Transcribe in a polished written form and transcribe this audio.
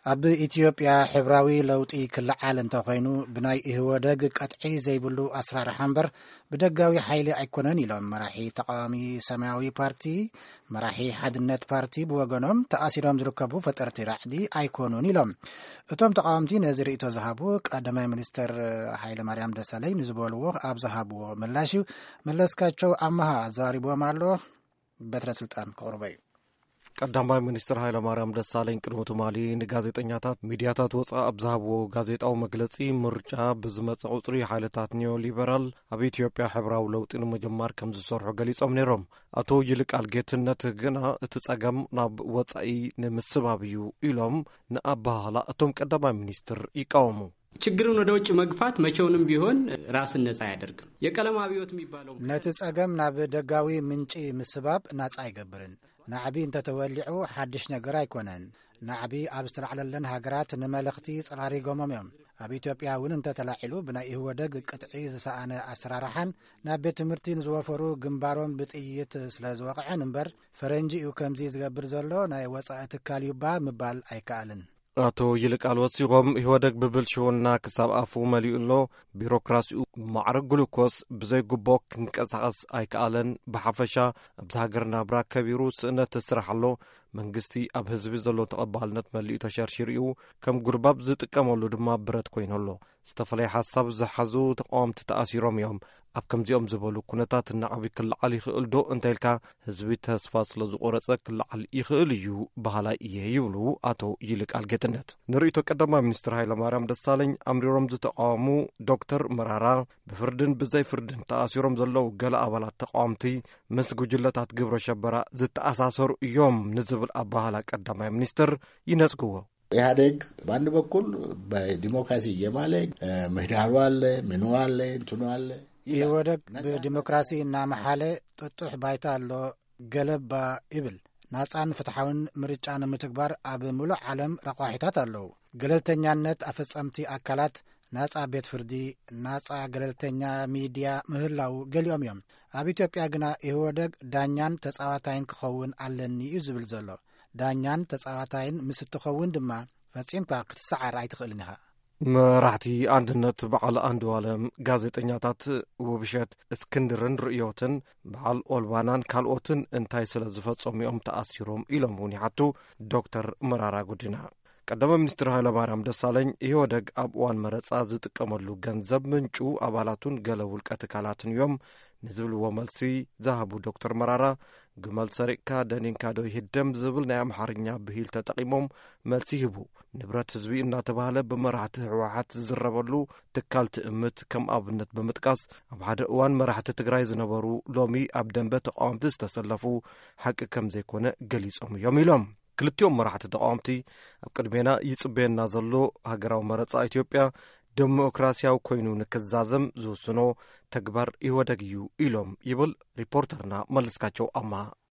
ኣብ ኢትዮጵያ ሕብራዊ ለውጢ ክልዓል እንተኾይኑ ብናይ ኢህወደግ ቀጥዒ ዘይብሉ ኣሰራርሓ እምበር ብደጋዊ ሓይሊ ኣይኮነን ኢሎም መራሒ ተቃዋሚ ሰማያዊ ፓርቲ መራሒ ሓድነት ፓርቲ ብወገኖም ተኣሲሮም ዝርከቡ ፈጠርቲ ራዕዲ ኣይኮኑን ኢሎም እቶም ተቃዋምቲ ነዚ ርእቶ ዝሃቡ ቀዳማይ ሚኒስተር ሃይለማርያም ደሳለኝ ንዝበልዎ ኣብ ዝሃብዎ ምላሽ መለስካቸው ኣማሃ ዘሪቦም ኣሎ በትረ ስልጣን ክቅርቡ እዩ ቀዳማይ ሚኒስትር ሃይለማርያም ደሳለኝ ቅድሚ ትማሊ ንጋዜጠኛታት ሚድያታት ወፃ ኣብ ዝሃብዎ ጋዜጣዊ መግለጺ ምርጫ ብዝመጽእ ቁጽሪ ሓይልታት ኒዮ ሊበራል ኣብ ኢትዮጵያ ሕብራዊ ለውጢ ንምጅማር ከም ዝሰርሑ ገሊጾም ነይሮም። ኣቶ ይልቃል ጌትነት ግና እቲ ጸገም ናብ ወጻኢ ንምስባብ እዩ ኢሎም ንኣባህላ እቶም ቀዳማይ ሚኒስትር ይቃወሙ። ችግሩን ወደ ውጭ መግፋት መቼውንም ቢሆን ራስን ነጻ ያደርግም። የቀለም አብዮት የሚባለው ነቲ ጸገም ናብ ደጋዊ ምንጪ ምስባብ ነጻ አይገብርን። ናዕቢ እንተተወሊዑ ሓድሽ ነገር ኣይኮነን። ናዕቢ ኣብ ዝተላዕለለን ሃገራት ንመለኽቲ ጸራሪጎሞም እዮም። ኣብ ኢትዮጵያ እውን እንተተላዒሉ ብናይ ኢህወደግ ቅጥዒ ዝሰኣነ ኣሰራርሓን ናብ ቤት ትምህርቲ ንዝወፈሩ ግንባሮም ብጥይት ስለ ዝወቕዐን እምበር ፈረንጂ እዩ ከምዚ ዝገብር ዘሎ ናይ ወጻኢ ትካል ዩባ ምባል ኣይከኣልን። ኣቶ ይልቃል ወሲኾም ኢህወደግ ብብልሽውና ክሳብ ኣፉ መሊኡ ኣሎ ቢሮክራሲኡ ማዕረግ ግሉኮስ ብዘይ ጉቦ ክንቀሳቐስ ኣይከኣለን ብሓፈሻ ኣብዚ ሃገር ናብራ ከቢሩ ስእነት ስራሕ ኣሎ መንግስቲ ኣብ ህዝቢ ዘሎ ተቐባልነት መሊኡ ተሸርሺር እዩ ከም ጉርባብ ዝጥቀመሉ ድማ ብረት ኮይኑ ኣሎ ዝተፈለየ ሓሳብ ዝሓዙ ተቃወምቲ ተኣሲሮም እዮም ኣብ ከምዚኦም ዝበሉ ኩነታት ናዕቢ ክልዓል ይኽእል ዶ እንተኢልካ ህዝቢ ተስፋ ስለ ዝቆረጸ ክልዓል ይኽእል እዩ ባህላይ እየ ይብሉ ኣቶ ይልቃል ጌትነት። ንርእቶ ቀዳማይ ሚኒስትር ሃይለማርያም ደሳለኝ ኣምሪሮም ዝተቃወሙ ዶክተር መራራ ብፍርድን ብዘይ ፍርድን ተኣሲሮም ዘለው ገለ ኣባላት ተቃወምቲ ምስ ጉጅለታት ግብረ ሸበራ ዝተኣሳሰሩ እዮም ንዝብል ኣባህላ ቀዳማይ ሚኒስትር ይነጽግዎ። ኢህአዴግ በአንድ በኩል በዲሞክራሲ እየማለ ምህዳሩ አለ ምኑ አለ እንትኑ አለ ኢህወደግ ብዲሞክራሲ እናመሓለ ጥጡሕ ባይታ ኣሎ ገለባ ይብል ናጻን ፍትሓውን ምርጫ ንምትግባር ኣብ ሙሉእ ዓለም ረቋሒታት ኣለዉ። ገለልተኛነት ኣፈጸምቲ ኣካላት ናጻ ቤት ፍርዲ ናጻ ገለልተኛ ሚድያ ምህላው ገሊኦም እዮም። ኣብ ኢትዮጵያ ግና ኢህወደግ ዳኛን ተጻዋታይን ክኸውን ኣለኒ እዩ ዝብል ዘሎ። ዳኛን ተጻዋታይን ምስ እትኸውን ድማ ፈጺምካ ክትሰዓር ኣይትኽእልን ኢኻ። መራሕቲ አንድነት በዓል አንዱዓለም ጋዜጠኛታት ውብሸት እስክንድርን ርእዮትን በዓል ኦልባናን ካልኦትን እንታይ ስለ ዝፈጸሙ እዮም ተኣሲሮም ኢሎም እውን ይሓቱ ዶክተር መራራ ጉዲና። ቀዳማይ ሚኒስትር ሃይለማርያም ደሳለኝ ኢህወደግ ኣብ እዋን መረጻ ዝጥቀመሉ ገንዘብ ምንጩ ኣባላቱን ገለ ውልቀ ትካላትን እዮም ንዝብልዎ መልሲ ዝሃቡ ዶክተር መራራ ግመል ሰሪቕካ ደኒንካ ዶ ይህደም ዝብል ናይ ኣምሓርኛ ብሂል ተጠቒሞም መልሲ ይህቡ። ንብረት ህዝቢ እናተባህለ ብመራሕቲ ህወሓት ዝዝረበሉ ትካል ትእምት ከም ኣብነት ብምጥቃስ ኣብ ሓደ እዋን መራሕቲ ትግራይ ዝነበሩ ሎሚ ኣብ ደንበ ተቃዋምቲ ዝተሰለፉ ሓቂ ከም ዘይኮነ ገሊጾም እዮም ኢሎም። ክልቲኦም መራሕቲ ተቃዋምቲ ኣብ ቅድሜና ይጽበየና ዘሎ ሃገራዊ መረጻ ኢትዮጵያ ዴሞክራሲያዊ ኮይኑ ንክዛዘም ዝውስኖ ተግባር ኢህወደግ እዩ ኢሎም ይብል ሪፖርተርና መለስካቸው ኣማሃ።